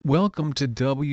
Welcome to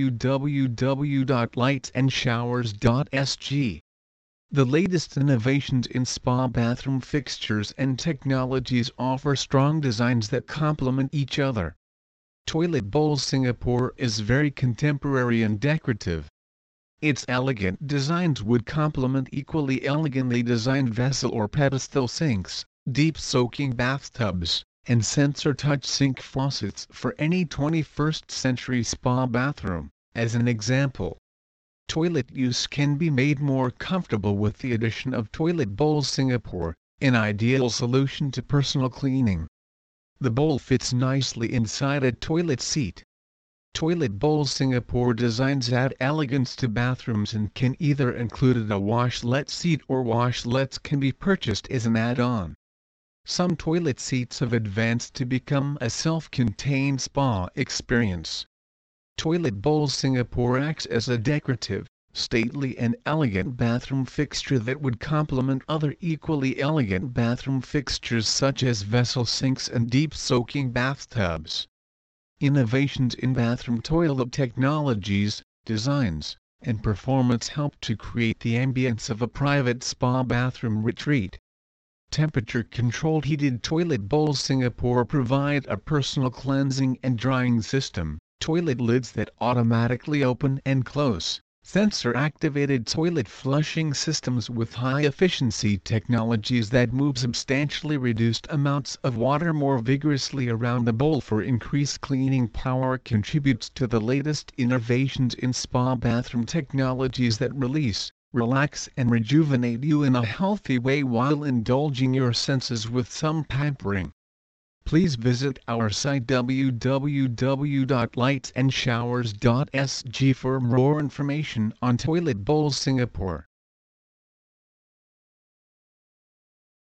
www.lightsandshowers.sg. The latest innovations in spa bathroom fixtures and technologies offer strong designs that complement each other. Toilet Bowl Singapore is very contemporary and decorative. Its elegant designs would complement equally elegantly designed vessel or pedestal sinks, deep soaking bathtubs, and sensor touch sink faucets for any 21st century spa bathroom. As an example, toilet use can be made more comfortable with the addition of Toilet Bowl Singapore, an ideal solution to personal cleaning. The bowl fits nicely inside a toilet seat. Toilet Bowl Singapore designs add elegance to bathrooms and can either include a washlet seat or washlets can be purchased as an add-on. Some toilet seats have advanced to become a self-contained spa experience. Toilet Bowl Singapore acts as a decorative, stately and elegant bathroom fixture that would complement other equally elegant bathroom fixtures such as vessel sinks and deep soaking bathtubs. Innovations in bathroom toilet technologies, designs, and performance help to create the ambience of a private spa bathroom retreat. Temperature-controlled heated Toilet Bowl Singapore provide a personal cleansing and drying system, toilet lids that automatically open and close, sensor-activated toilet flushing systems with high-efficiency technologies that move substantially reduced amounts of water more vigorously around the bowl for increased cleaning power contributes to the latest innovations in spa bathroom technologies that release, relax and rejuvenate you in a healthy way while indulging your senses with some pampering. Please visit our site www.lightsandshowers.sg for more information on Toilet Bowl Singapore.